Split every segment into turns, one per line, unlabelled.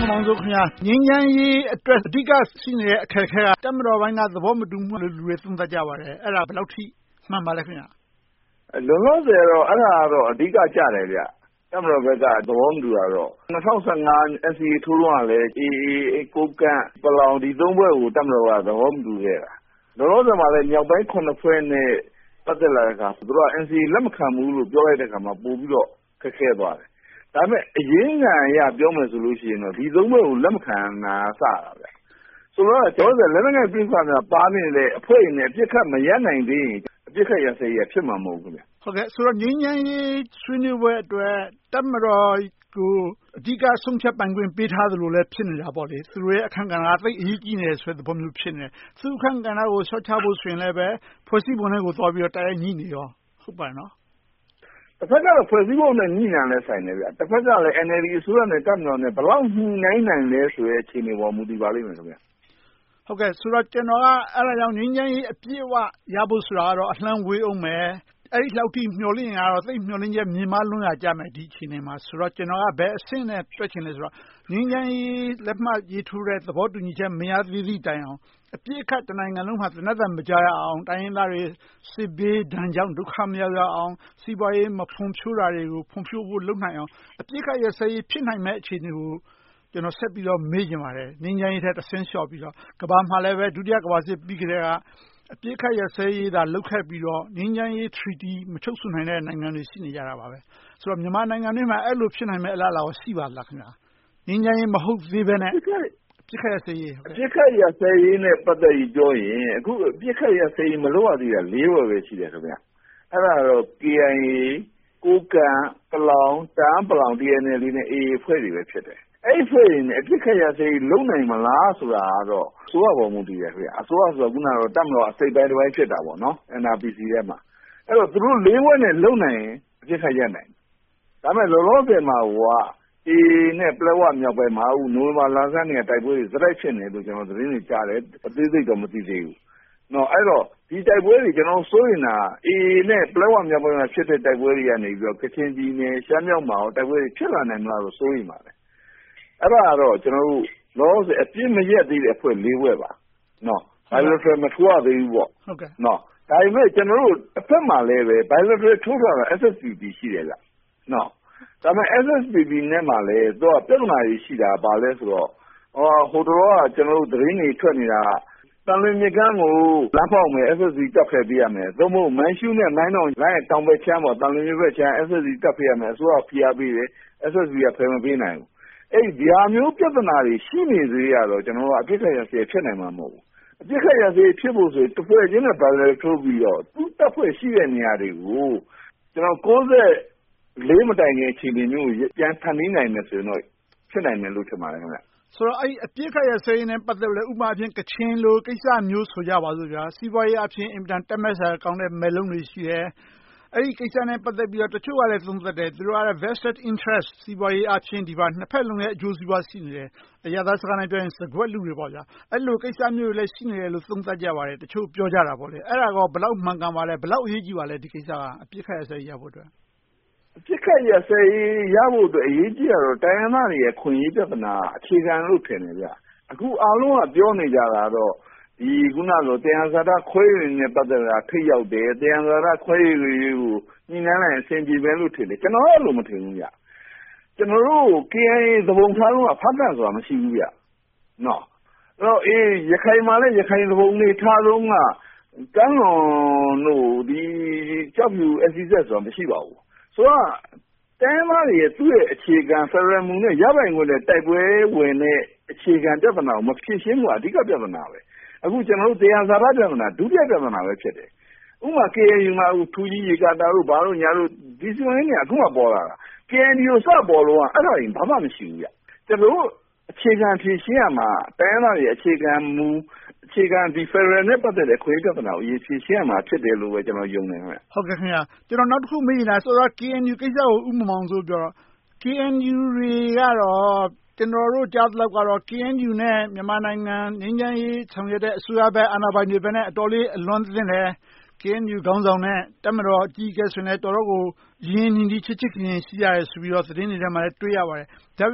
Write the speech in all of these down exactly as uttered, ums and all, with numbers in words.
မောင်စိုးခင်များငြိမ်းချမ်းရေးအတွက်အဓိကရှိနေတဲ့အခက်အခဲကတပ်မတော်ပိုင်းကသဘောမတူမှုလို့လူတွေသုံးသပ်ကြပါတယ်အဲ့ဒါဘယ်လောက်ထိမှန်ပါလဲခင်ဗျာ
လုံလောက်တယ်တော့အဲ့ဒါတော့အဓိကကြတယ်ဗျတပ်မတော်ဘက်ကသဘောမတူတာတော့၂၀၁၅ S C A ထိုးတော့လည်း A A ကိုကန့်ပလောင်ဒီသုံးဘက်ကိုတပ်မတော်ကသဘောမတူခဲ့တာလုံလောက်တယ်မှာလည်းမြောက်ပိုင်းခုနှစ်ဖွဲ့နဲ့ပတ်သက်လာတဲ့အခါသူတို့က N C A လက်မခံဘူးလို့ပြောလိုက်တဲ့အခါမှာပို့ပြီးတော့ခက်ခဲသွားတယ်ဒါပေမဲ့အရင်ကရပြောမယ်ဆိုလို့ရှိရင်တော့ဒီသုံးဘက်ကိုလက်မခံနာစတာဗျဆိုတော့ကျွန်တော်တို့လက်နက်ကိုင်ပြည်စာများပါနေတဲ့အဖွဲ့နဲ့အပြစ်ခတ်မရနိုင်သေးရင်အပြစ်ခတ်ရစေရဖြစ်မှာမဟုတ်ဘူးဗျ
ဟုတ်ကဲ့ဆိုတော့ငြိမ်းချမ်းရေးဆွေးနွေးပွဲအတွက်တပ်မတော်ကိုအဓိကဆုံးဖြတ်ပိုင်ခွင့်ပေးထားသလိုလည်းဖြစ်နေတာပေါ့လေသူတို့ရဲ့အခန့်ကဏ္ဍသိအရေးကြီးနေတယ်ဆိုတဲ့သဘောမျိုးဖြစ်နေတယ်သူအခန့်ကဏ္ဍကိုရှော့ချဖို့ဆိုရင်လည်းပဲဖွဲ့စည်းပုံနဲ့ကိုသွားပြီးတော့တိုက်ရိုက်ညှိနေရောဟုတ်ပါနော်
တစ်ဖက်ကတော့ဖွဲ့စည်းပုံနဲ့ညှိနှိုင်းလဲဆိုင်တယ်ဗျတစ်ဖက်ကလည်း N L D အစိုးရနဲ့တပ်မတော်နဲ့ဘယ်လောက်ညှိနှိုင်းနိုင်လဲဆိုတဲ့အခြေအနေပေါ်မူတည်ပါလိမ့်မယ်ခင်ဗျ
ဟုတ်ကဲ့ဆိုတော့ကျွန်တော်ကအဲ့ဒါကြောင့်ငြိမ်းချမ်းရေးအပြည့်အဝရဖို့ဆိုတာကတော့အလှမ်းဝေးအောင်မယ်အဲ့ဒီလောက်ထိမျှော်လင့်ရင်ကတော့သိမျှော်လင့်ချက်မြင်မလွန်းရကြမယ်ဒီအခြေအနေမှာဆိုတော့ကျွန်တော်ကဘယ်အဆင့်နဲ့တွက်ချင်လဲဆိုတော့ငြိမ်းချမ်းရေးလက်မှတ်ရေးထိုးတဲ့သဘောတူညီချက်မရသေးသည့်တိုင်အောင်အပြည့်အခတ်တနိုင်ငံလုံးမှာသနက်တမကြရအောင်တိုင်းရင်းသားတွေစစ်ဘေးဒဏ်ကြောင့်ဒုက္ခမရောက်ရအောင်စီးပွားရေးမဖွံ့ဖြိုးတာတွေကိုဖွံ့ဖြိုးဖို့လုပ်နိုင်အောင်အပြည့်အခတ်ရစရေးဖြစ်နိုင်မဲ့အခြေအနေကိုကျွန်တော်ဆက်ပြီးတော့မေးချင်ပါတယ်ငြိမ်းချမ်းရေးထက်တစ်ဆင့်လျှော့ပြီးတော့ကမ္ဘာမှာလည်းပဲဒုတိယကမ္ဘာစစ်ပြီးကြတဲ့ကအပြည့်အခတ်ရစရေးသာလုပ်ခဲ့ပြီးတော့ငြိမ်းချမ်းရေး treaty မချုပ်ဆိုနိုင်တဲ့နိုင်ငံတွေရှိနေကြတာပါပဲဆိုတော့မြန်မာနိုင်ငံတွေမှာအဲ့လိုဖြစ်နိုင်မဲ့အလားအလာကိုရှိပါလားခင်ဗျာငြိမ်းချမ်းရေးမဟုတ်သေးဘဲနဲ့အပြည့်ခတ်ရစေးရေး
အပြည့်ခတ်ရစေးရေးနဲ့ပတ်သက်ပြီးပြောရင်အခုအပြည့်ခတ်ရစေးရေးမလုပ်ရသေးတာ၄ဘက်ပဲရှိတယ်ခင်ဗျအဲ့ဒါတော့ K I A ကိုကန့်ပလောင်တန်းပလောင် D N L နဲ့ A A ဖွဲ့တွေပဲဖြစ်တယ်အဲ့ဒီဖွဲ့တွေနဲ့အပြည့်ခတ်ရစေးလုံနိုင်မလားဆိုတာကတော့အစိုးရပေါ်မူတည်တယ်ခင်ဗျအစိုးရဆိုတော့ခုနကတော့တပ်မတော်အစိပ်ပိုင်းတစ်ပိုင်းဖြစ်တာပေါ့နော် N R P C ထဲမှာအဲ့တော့သူတို့၄ဘက်နဲ့လုံနိုင်ရင်အပြည့်ခတ်ရနိုင်ဒါပေမဲ့လောလောဆယ်မှာဟိုကအေနဲ့ပလက်ဝမြောက်ပိုင်းမှာဦးနိုဝင်ဘာလဆန်းနဲ့တိုက်ပွဲတွေစတိုက်ဖြစ်နေလို့ကျွန်တော်သတင်းတွေကြားတယ်အသေးစိတ်တော့မသိသေးဘူး။နော်အဲ့တော့ဒီတိုက်ပွဲတွေကျွန်တော်စိုးရင်တာအေနဲ့ပလက်ဝမြောက်ပိုင်းမှာဖြစ်တဲ့တိုက်ပွဲတွေကနေပြီးတော့ကချင်ပြည်နယ်ရှမ်းမြောက်မှာတိုက်ပွဲတွေဖြစ်လာနိုင်မလားလို့စိုးရင်ပါတယ်။အဲ့ဒါကတော့ကျွန်တော်တို့လောလောဆယ်အပြစ်မရက်သေးတဲ့အဖွဲ့၄ဘက်ပါ။နော် bilateral မထိုးရသေးဘူးပေါ့။
ဟုတ်ကဲ့
။နော်ဒါပေမဲ့ကျွန်တော်တို့အဖက်မှာလည်းပဲ bilateral ထိုးထားတာ S S P P ရှိတယ်ဗျ။နော်ဒါပေမဲ့ S S P P နဲ့မှလည်းသူကပြဿနာကြီးရှိတာပါလဲဆိုတော့ဟိုတော့ကကျွန်တော်တို့သတင်းတွေထွက်နေတာတန်လွင်မြကန်းကိုလမ်းဖောက်မယ် S S P တက်ခဲ့ပေးရမယ်သို့မဟုတ်မန်ရှူးနဲ့မိုင်းတောင်လိုင်းတောင်ဘက်ချမ်းပေါ်တန်လွင်မြဘက်ချမ်း S S P တက်ပေးရမယ်အစိုးရဖိအားပေးတယ် S S P ကဖယ်မပေးနိုင်ဘူးအဲ့ဒီဟာမျိုးပြဿနာတွေရှိနေသေးရတော့ကျွန်တော်တို့အပြစ်ခတ်ရစေဖြစ်နိုင်မှာမဟုတ်ဘူးအပြစ်ခတ်ရစေဖြစ်ဖို့ဆိုတစ်ဖွဲ့ချင်းနဲ့ပါလဲထိုးပြီးတော့သူ့တပ်ဖွဲ့ရှိတဲ့နေရာတွေကိုကျွန်တော်၉၀လေးမတိုင်ခင်အခြေအနေမျိုးပြန်ထန်နေနိုင်မယ်ဆိုရင်တော့ဖြစ်နိုင်မယ်လို့ထင်ပါတယ်ခင်ဗျ
ဆိုတော့အဲ့အပြစ်ခတ်ရစေးနဲ့ပတ်သက်လို့ဥပမာအဖြစ်ကချင်လိုကိစ္စမျိုးဆိုကြပါစို့ဗျာစီးပွားရေးအဖြစ်အင်တန်တက်မဲ့ဆရာကောင်းတဲ့မဲလုံးတွေရှိတယ်အဲ့ဒီကိစ္စနဲ့ပတ်သက်ပြီးတော့တချို့ကလည်းသုံးသပ်တယ်သူတို့က vested interest စီးပွားရေးအဖြစ်ဒီပါနှစ်ဖက်လုံးရဲ့အကျိုးစီးပွားရှိနေတယ်အရသာစကားနဲ့ပြောရင်စကွက်လူတွေပေါ့ဗျာအဲ့လိုကိစ္စမျိုးတွေလည်းရှိနေတယ်လို့သုံးသပ်ကြပါတယ်တချို့ပြောကြတာပေါ့လေအဲ့ဒါကဘယ်လောက်မှန်ကန်ပါလဲဘယ်လောက်အရေးကြီးပါလဲဒီကိစ္စကအပြစ်ခတ်ရစေးရဖို့အတွက်
အပြစ်ခတ်ရစေးရဖို့အတွက်အရေးကြီးတာတော့တိုင်းရင်းသားတွေရဲ့ခွင့်ရေးပြဿနာအခြေခံလို့ထင်တယ်ဗျအခုအားလုံးကပြောနေကြတာတော့ဒီခုနကတရားဇာတာခွဲရည်နဲ့ပတ်သက်တာထိရောက်တယ်တရားဇာတာခွဲရည်ကိုညှိနှိုင်းလိုက်အဆင်ပြေပဲလို့ထင်တယ်ကျွန်တော်အဲ့လိုမထင်ဘူးဗျကျွန်တော်တို့ K I A သဘုံထားလုံးကဖတ်တတ်ဆိုတာမရှိဘူးဗျနော်အဲ့တော့အေးရခိုင်မှာလည်းရခိုင်သဘုံနေထားလုံးကကမ်းလွန်တို့ဒီကြောက်ဖြူ S C Z ဆိုတာမရှိပါဘူးဆိုတော့တိုင်းမားတွေရဲ့သူ့ရဲ့အခြေခံ Federal မူနဲ့ရပိုင်ခွင့်နဲ့တိုက်ပွဲဝင်တဲ့အခြေခံပြဿနာကိုမဖြေရှင်းဘူးအဓိကပြဿနာပဲအခုကျွန်တော်တို့တရားစာရပြဿနာဒုတိယပြဿနာပဲဖြစ်တယ်ဥပမာ K N U မှာထူကြီးရေကာတာတို့ဘာလို့ညာတို့ဒီစီမံကိန်းတွေအခုမှပေါ်လာတာ K N U စပေါ်လို့ကအဲ့ဒါရင်ဘာမှမရှိဘူးဗျကျွန်တော်တို့အခြေခံဖြေရှင်းရမှာတိုင်းမားတွေအခြေခံမူအခြေခံဒီ Federal နဲ့ပတ်သက်တဲ့ခွေးပြဿနာကိုအရေးဖြေရှင်းရမှာဖြစ်တယ်လို့ပဲကျွန်တော်ယုံနေတယ်
ဟုတ်ကဲ့ခင်ဗျာကျွန်တော်နောက်တစ်ခုမေးနေတာဆိုတော့ K N U ကိစ္စကိုဥပမာအောင်ဆိုပြောတော့ K N U တွေကတော့ကျွန်တော်တို့ကြားသလောက်ကတော့ K N U နဲ့မြန်မာနိုင်ငံငြိမ်းချမ်းရေးဆောင်ရွက်တဲ့အစိုးရဘက်အာဏာပိုင်တွေဘက်နဲ့အတော်လေးအလွန်သင့်တယ် K N U ခေါင်းဆောင်နဲ့တပ်မတော်အကြီးအကဲဆိုနေတော်တော်ကိုရင်းနှီးချစ်ချစ်ခင်ခင်ရှိရတယ်ဆိုပြီးတော့သတင်းတွေထဲမှာလည်းတွေ့ရပါတယ်ဒါပေမဲ့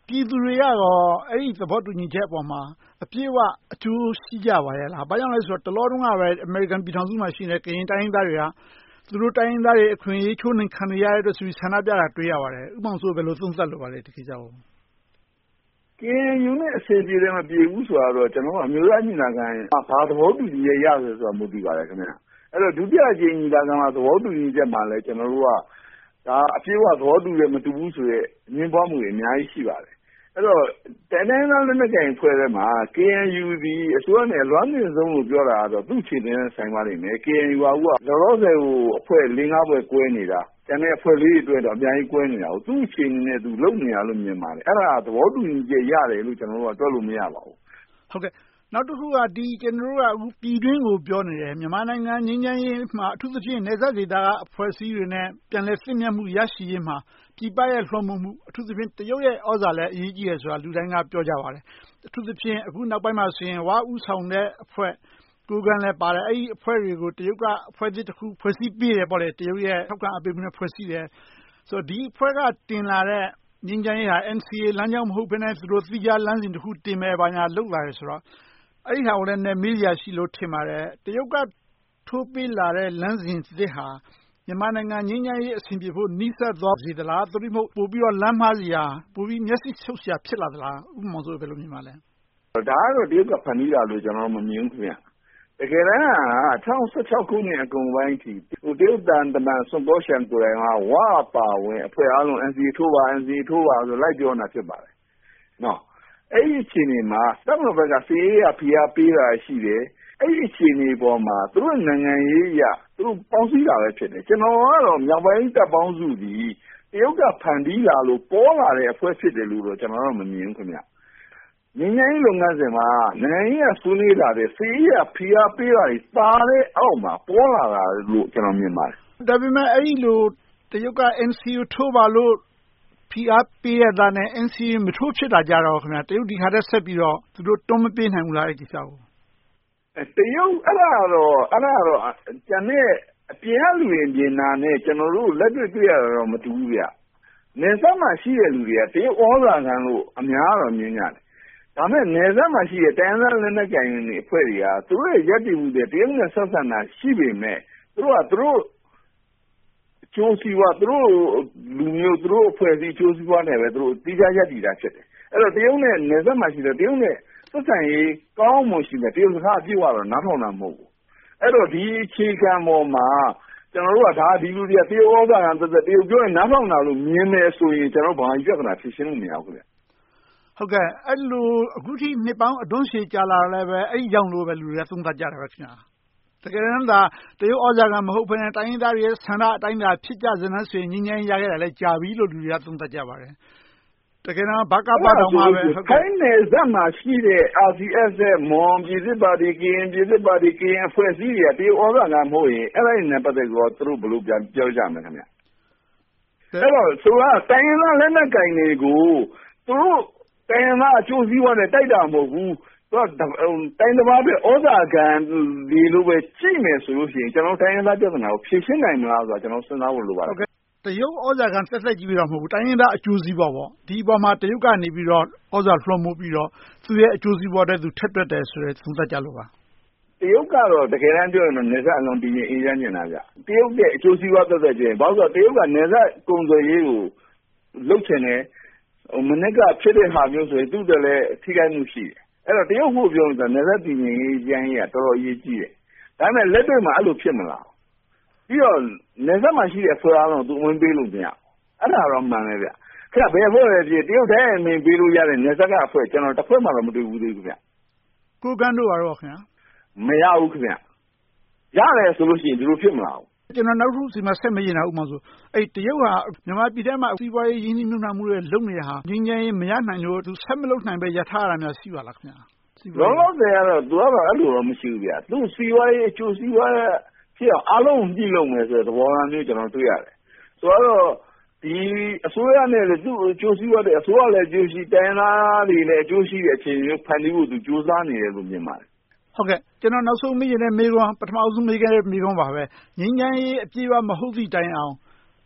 ပြည်သူတွေကတော့အဲ့ဒီသဘောတူညီချက်အပေါ်မှာအပြည့်အဝအကျိုးရှိကြပါရဲ့လား။ဘာကြောင့်လဲဆိုတော့တလောတုန်းကပဲအမေရိကန်ပြည်ထောင်စုမှာရှိတဲ့ကရင်တိုင်းရင်းသားတွေကသူတို့တိုင်းရင်းသားတွေအခွင့်အရေးချိုးနှိမ်ခံနေရတဲ့အတွက်ဆိုပြီးဆန္ဒပြတာတွေ့ရပါတယ်။ဦးမောင်စိုးဘယ်လိုသုံးသပ်လိုပါလဲဒီကိစ္စကို
။ ကေအန်ယူ နဲ့အဆင်ပြေတယ်မပြေဘူးဆိုတာတော့ကျွန်တော်ကအမျိုးသားညီလာခံဘာသဘောတူညီချက်ရဆိုဆိုတာမူတည်ပါတယ်ခင်ဗျ။အဲ့တော့ဒုတိယအကြိမ်ညီလာခံမှာသဘောတူညီချက်မှာလည်းကျွန်တော်တို့ကဒါအပြည့်အဝသဘောတူတယ်မတူဘူးဆိုရဲအငင်းပွားမှုတွေအများကြီးရှိပါတယ်။အဲ့တော့တိုင်းတိုင်းသားလက်နက်ကိုင်ဖွဲ့ထဲမှာ ကေအန်ယူ ဒီအစိုးရနဲ့လွှမ်းမြင်ဆုံးလို့ပြောတာကတော့သူ့ခြေနဲ့ဆိုင်ပါလိမ့်မယ်။ ကေအန်ယူ ကလောလောဆယ်ကိုအဖွဲ့၄-၅ဖွဲ့ကွဲနေတာကျန်တဲ့အဖွဲ့လေးတွေအတွက်တော့အများကြီးကွဲနေတာကိုသူ့ခြေနဲ့သူလုံနေရလို့မြင်ပါတယ်။အဲ့ဒါသဘောတူညီချက်ရတယ်လို့ကျွန်တော်တို့ကတွက်လို့မရပါဘူး
။ဟုတ်ကဲ့နောက်တစ်ခုကဒီကျွန်တော်တို့ကအခုပြည်တွင်းကိုပြောနေတယ်မြန်မာနိုင်ငံငြိမ်းချမ်းရေးမှာအထူးသဖြင့်နယ်စပ်ဒေသကအဖွဲ့အစည်းတွေနဲ့ပြန်လည်သင့်မြတ်မှုရရှိရေးမှာပြည်ပရဲ့လွှမ်းမိုးမှုအထူးသဖြင့်တရုတ်ရဲ့ဩဇာလည်းအရေးကြီးတယ်ဆိုတာလူတိုင်းကပြောကြပါတယ်။အထူးသဖြင့်အခုနောက်ပိုင်းမှာဆိုရင်ဝါဥဆောင်တဲ့အဖွဲ့ကိုယ်ကံလည်းပါတယ်အဲ့ဒီအဖွဲ့တွေကိုတရုတ်ကအဖွဲ့အစည်းတစ်ခုဖွဲ့စည်းပေးတယ်ပေါ့လေတရုတ်ရဲ့ထောက်ခံအပေးမှုနဲ့ဖွဲ့စည်းတယ်ဆိုတော့ဒီအဖွဲ့ကတင်လာတဲ့ငြိမ်းချမ်းရေးဟာ အန် စီ အေ လမ်းကြောင်းမဟုတ်ဘဲနဲ့သူတို့သီးခြားလမ်းစဉ်တစ်ခုတင်မယ်ဘာညာလုပ်လာတယ်ဆိုတော့အဲ့ဒီဟာကိုလည်းနည်းမေးရရှိလို့ထင်ပါတယ်တရုတ်ကထိုးပေးလာတဲ့လမ်းစဉ်သစ်ဟာမြန်မာနိုင်ငံငြိမ်းချမ်းရေးအဆင်ပြေဖို့နှိစက်သွားစေသလားသို့မဟုတ်ပို့ပြီးတော့လမ်းမှားစရာပို့ပြီးမျက်စိချုပ်စရာဖြစ်လာသလားဥပမာဆိုဘယ်လိုမြင်ပါလဲ
ဒါကတော့တရုတ်ကဖန်တီးတာလို့ကျွန်တော်မမြင်ဘူးခင်ဗျတကယ်တမ်းက၂၀၁၆ခုနှစ်အကုန်ပိုင်းထိတရုတ်တန်တမန်ဆွန်ပေါ်ရှန်ကိုယ်တိုင်ကဝါပါဝင်အဖွဲ့အားလုံး အန် စီ အေ ထိုးပါ အန် စီ အေ ထိုးပါဆိုလိုက်ပြောနေတာဖြစ်ပါတယ်နော်အဲ့ဒီအချိန်ဒီမှာတပ်မတော်ဘက်ကစီအေးရဖိအားပေးတာရှိတယ်အဲ့ဒီအချိန်ဒီပေါ်မှာသူတို့နိုင်ငံရေးအရသူတို့ပေါင်းစည်းတာပဲဖြစ်တယ်ကျွန်တော်ကတော့မြောက်ပိုင်းတပ်ပေါင်းစုဒီတရုတ်ကဖန်တီးလာလို့ပေါ်လာတဲ့အဖွဲ့ဖြစ်တယ်လို့တော့ကျွန်တော်တော့မမြင်ဘူးခင်ဗျငင်းငင်းလုပ်ငန်းစဉ်မှာနိုင်ငံရေးဆွေးနွေးလာတဲ့စီအေးရဖိအားပေးတာတာတဲ့အောက်မှာပေါ်လာတာလို့ကျွန်တော်မြင်ပါတယ်
ဒါပေမဲ့အဲ့ဒီလိုတရုတ်က အန် စီ အေ ထိုးပါလို့ဖိအားပေးရတာနဲ့ အန် စီ အေ မထိုးဖြစ်တာကြတော့ခင်ဗျတရုတ်ဒီခါတည်းဆက်ပြီးတော့သူတို့တွန်းမပေးနိုင်ဘူးလားအဲ့ဒီကိစ္စကို
တရုတ်အဲ့ဒါတော့အဲ့ဒါတော့ကျန်တဲ့အပြင်ကလူတွေပြင်တာနဲ့ကျွန်တော်တို့လက်တွေ့တွေ့ရတာတော့မတူဘူးဗျနယ်စပ်မှာရှိတဲ့လူတွေကတရုတ်ဩဇာခံလို့အများတော့မြင်ကြတယ်ဒါမဲ့နယ်စပ်မှာရှိတဲ့တိုင်းသားလက်နက်ကိုင်တွေအဖွဲ့တွေကသူတို့ရဲ့ရပ်တည်မှုတွေတရုတ်နဲ့ဆက်ဆံတာရှိပေမဲ့သူတို့ကသူတို့ကျိုးစီးပွားသူတို့လူမျိုးသူတို့အဖွဲ့အစည်းကျိုးစီးပွားနဲ့ပဲသူတို့တိကျရပ်တည်တာဖြစ်တယ်အဲ့တော့တရုတ်နဲ့နယ်စပ်မှာရှိတဲ့တရုတ်နဲ့ဆက်ဆံရေးကောင်းမှရှိတယ်တရုတ်စကားအပြည့်အဝတော့နားထောင်တာမဟုတ်ဘူးအဲ့တော့ဒီအခြေခံပေါ်မှာကျွန်တော်တို့ကဒါဒီလူတွေကတရုတ်ဩဇာခံသက်သက်တရုတ်ပြောရင်နားထောင်တာလို့မြင်မယ်ဆိုရင်ကျွန်တော်ဘာမှပြဿနာဖြစ်ရှင်းလို့မရဘူးခင်ဗျ
ဟုတ်ကဲ့အဲ့လိုအခုထိနှစ်ပေါင်းအတွင်းရှည်ကြာလာလည်းပဲအဲ့ဒီကြောင့်လို့ပဲလူတွေကသုံးသပ်ကြတာပဲခင်ဗျာတကယ်တမ်းသာတရုတ်ဩဇာကမဟုတ်ဘဲနဲ့တိုင်းရင်းသားတွေရဲ့ဆန္ဒအတိုင်းသာဖြစ်ကြစမ်းဆိုရင်ငြိမ်းချမ်းရခဲ့တာလည်းကြာပြီလို့လူတွေကသုံးသပ်ကြပါတယ်တကယ်တော့ဘာကပါတော့မှာပဲ
ဟုတ်ကဲ့ခိုင်းနေဇက်မှာရှိတဲ့ အာ စီ အက်စ် ရဲ့မွန်ပြည်စစ်ပါတီကရင်ပြည်စစ်ပါတီကရင်အဖွဲ့အစည်းတွေကတရုတ်ဩဇာကမဟုတ်ရင်အဲ့ဒါနဲ့ပတ်သက်ပြီးတော့သူတို့ဘယ်လိုပြန်ပြောကြမလဲခင်ဗျအဲ့တော့ဆိုတာတိုင်းရင်းသားလက်နက်ကိုင်တွေကိုသူတို့တိုင်းရင်းသားအကျိုးစီးပွားနဲ့တိုက်တာမဟုတ်ဘူးသူကတိုင်းတစ်ပါးပဲဩဇာခံဒီလိုပဲကြည့်မယ်ဆိုလို့ရှိရင်ကျွန်တော်တိုင်းရင်းသားပြဿနာကိုဖြေရှင်းနိုင်မလားဆိုတာကျွန်တော်စဉ်းစားဖို့လိုပါတယ်
တရုတ်ဩဇာခံသက်သက်ကြီးပြီးတော့မဟုတ်ဘူးတိုင်းရင်းသားအကျိုးစီးပွားပေါ့ဒီအပေါ်မှာတရုတ်ကနေပြီးတော့ဩဇာလွှမ်းမိုးပြီးတော့သူ့ရဲ့အကျိုးစီးပွားတဲ့သူထက်တွက်တယ်ဆိုတဲ့သုံးသပ်ကြလို့ပါ
တရုတ်ကတော့တကယ်တမ်းပြောရင်တော့နေဆက်အလုံးတည်ရင်အေးရမ်းနေတာဗျတရုတ်ရဲ့အကျိုးစီးပွားသက်သက်ချင်းဘာလို့ဆိုတော့တရုတ်ကနေဆက်ကုန်သွယ်ရေးကိုလှုပ်ချင်တယ်မနစ်ကဖြစ်တဲ့ဟာမျိုးဆိုရင်သူ့တက်လည်းထိခိုက်မှုရှိတယ်အဲ့တော့တရုတ်ဖို့ပြောနေတာနေဆက်တည်ရင်အေးရမ်းရေးကတော်တော်အရေးကြီးတယ်ဒါပေမဲ့လက်တွေ့မှာအဲ့လိုဖြစ်မလားပြီးတော့နေဆက်မှာရှိတဲ့ဖွဲ့အားလုံးသူဝင်ပေးလို့မရအဲ့ဒါတော့မှန်တယ်ဗျခင်ဗျဘယ်ဖွဲ့လဲဖြစ်တရုတ်တိုင်းအမင်းပေးလို့ရတဲ့နေဆက်ကအဖွဲ့ကျွန်တော်တစ်ဖွဲ့မှတော့မတွေ့ဘူးသေးဘူးဗျ
ကိုကန်းတို့ကတော့ခင်ဗျာ
မရဘူးခင်ဗျရတယ်ဆိုလို့ရှိရင်ဒီလိုဖြစ်မလား
ကျွန်တော်နောက်တစ်ခုစီမှာဆက်မရင်တာဥပမာဆိုအဲ့တရုတ်ဟာမြန်မာပြည်ထဲမှာစီးပွားရေးရင်းနှီးမြှုပ်နှံမှုတွေလုပ်နေတာဟာငင်းငင်းမရနိုင်လို့သူဆက်မလုပ်နိုင်ပဲရထားတာများရှိပါလားခင်ဗျာ
လောလောဆယ်ကတော့သူကတော့အဲ့လိုတော့မရှိဘူးဗျသူစီးပွားရေးအကျိုးစီးပွားဖြစ်အောင်အားလုံးကြည့်လို့မယ်ဆိုတဲ့သဘောထားမျိုးကျွန်တော်တွေ့ရတယ်ဆိုတော့ဒီအစိုးရနဲ့လည်းသူ့အကျိုးစီးပွားတဲ့အစိုးရလည်းအကျိုးရှိတိုင်းသားတွေလည်းအကျိုးရှိတဲ့အခြေအနေမျိုးဖန်တီးဖို့သူကြိုးစားနေတယ်လို့မြင်ပါတယ်
ဟုတ်ကဲ့ကျွန်တော်နောက်ဆုံးမေးချင်တဲ့မေးခွန်းပထမဆုံးမေးခဲ့တဲ့မေးခွန်းပါပဲငြိမ်းချမ်းရေးအပြည့်အဝမဟုတ်သည့်တိုင်အောင်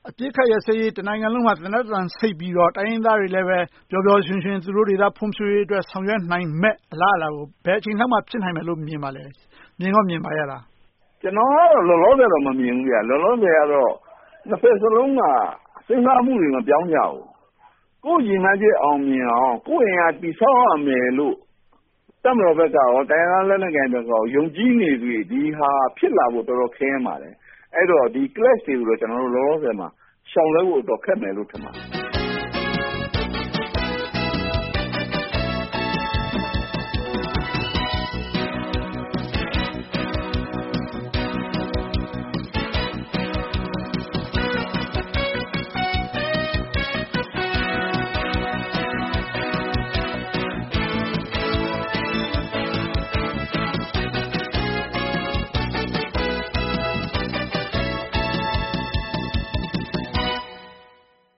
အပြစ်ခတ်ရစရေးတနိုင်ငံလုံးမှာသနက်တန်ဆိတ်ပြီးတော့တိုင်းရင်းသားတွေလည်းပဲပျော်ပျော်ရွှင်ရွှင်သူတို့တွေကဖွံ့ဖြိုးရေးအတွက်ဆောင်ရွက်နိုင်မဲ့အလားအလာကိုဘယ်အချိန်လောက်မှဖြစ်နိုင်မယ်လို့မြင်ပါလဲမြင်တော့မြင်ပါရဲ့လား
ကျွန်တော်ကတော့လောလောဆယ်တော့မမြင်ဘူးဗျာလောလောဆယ်ကတော့နှစ်ဖက်စလုံးကစဉ်းစားမှုတွေမပြောင်းကြဘူးကိုယ်ရင်မှချက်အောင်မြင်အောင်ကိုယ်ရင်ကတိဆောက်ရမယ်လို့တမတော်ဘက်ကရောတိုင်းရင်းလက်နက်ကိုင်ဘက်ကရောယုံကြည်နေပြီဒီဟာဖြစ်လာဖို့တော်တော်ခင်းပါတယ်အဲ့တော့ဒီ clash တွေကိုတော့ကျွန်တော်တို့လောလောဆယ်မှာရှောင်လွှဲဖို့တော့ခက်မယ်လို့ထင်ပါတယ်